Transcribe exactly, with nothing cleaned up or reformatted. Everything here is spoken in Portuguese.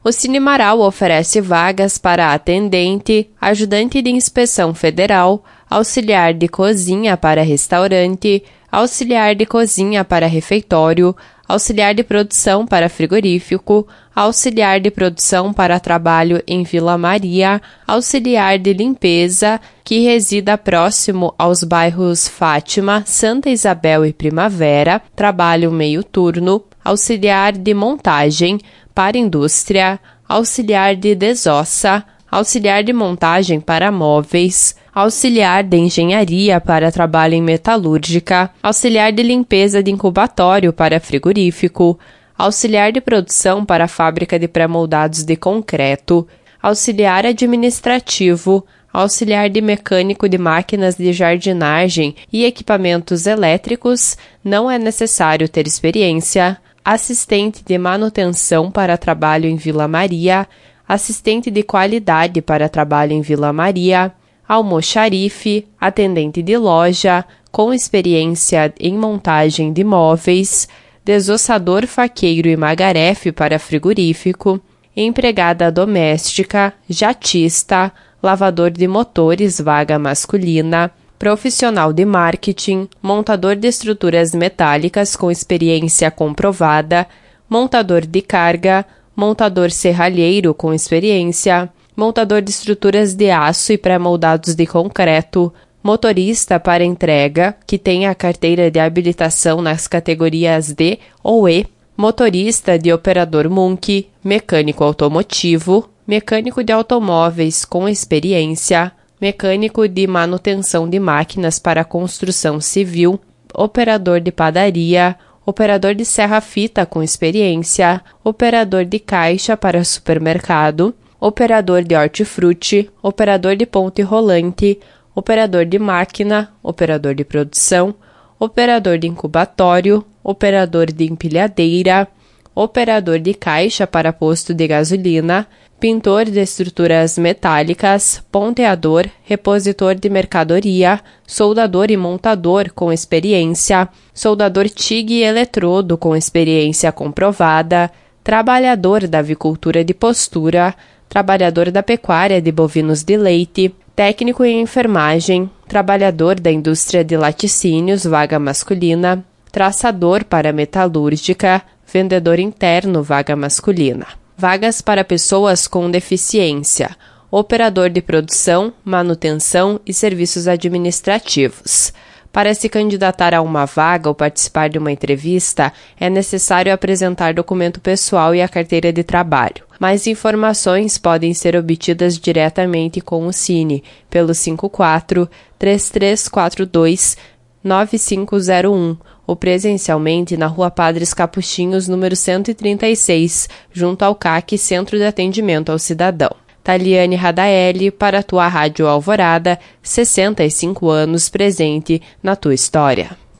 O Cine Marau oferece vagas para atendente, ajudante de inspeção federal, auxiliar de cozinha para restaurante, auxiliar de cozinha para refeitório, auxiliar de produção para frigorífico, auxiliar de produção para trabalho em Vila Maria, auxiliar de limpeza, que resida próximo aos bairros Fátima, Santa Isabel e Primavera, trabalho meio turno, auxiliar de montagem para indústria, auxiliar de desossa, auxiliar de montagem para móveis, auxiliar de engenharia para trabalho em metalúrgica, auxiliar de limpeza de incubatório para frigorífico, auxiliar de produção para fábrica de pré-moldados de concreto, auxiliar administrativo, auxiliar de mecânico de máquinas de jardinagem e equipamentos elétricos, não é necessário ter experiência, assistente de manutenção para trabalho em Vila Maria, assistente de qualidade para trabalho em Vila Maria, almoxarife, atendente de loja, com experiência em montagem de móveis, desossador faqueiro e magarefe para frigorífico, empregada doméstica, jatista, lavador de motores, vaga masculina, profissional de marketing, montador de estruturas metálicas com experiência comprovada, montador de carga, montador serralheiro com experiência, montador de estruturas de aço e pré-moldados de concreto, motorista para entrega, que tenha a carteira de habilitação nas categorias D ou E, motorista de operador Munch, mecânico automotivo, mecânico de automóveis com experiência, mecânico de manutenção de máquinas para construção civil, operador de padaria, operador de serra-fita com experiência, operador de caixa para supermercado, operador de hortifruti, operador de ponte rolante, operador de máquina, operador de produção, operador de incubatório, operador de empilhadeira, operador de caixa para posto de gasolina, pintor de estruturas metálicas, ponteador, repositor de mercadoria, soldador e montador com experiência, soldador T I G e eletrodo com experiência comprovada, trabalhador da avicultura de postura, trabalhador da pecuária de bovinos de leite, técnico em enfermagem, trabalhador da indústria de laticínios, vaga masculina, traçador para metalúrgica, vendedor interno, vaga masculina. Vagas para pessoas com deficiência, operador de produção, manutenção e serviços administrativos. Para se candidatar a uma vaga ou participar de uma entrevista, é necessário apresentar documento pessoal e a carteira de trabalho. Mais informações podem ser obtidas diretamente com o Cine, pelo cinco quatro, três três quatro dois, nove cinco zero um, ou presencialmente na Rua Padres Capuchinhos, número cento e trinta e seis, junto ao C A C, Centro de Atendimento ao Cidadão. Taliane Radaeli, para a tua Rádio Alvorada, sessenta e cinco anos presente na tua história.